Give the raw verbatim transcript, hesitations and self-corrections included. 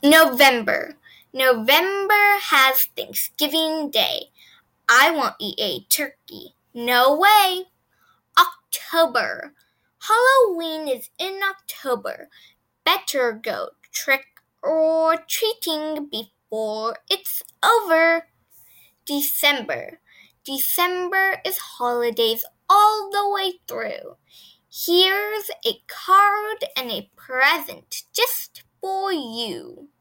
November. November has Thanksgiving Day. I won't eat a turkey. No way. October. Halloween is in October. Better go trick or treating before it's over. December. December is holidays all the way through. Here's a card and a present just for you.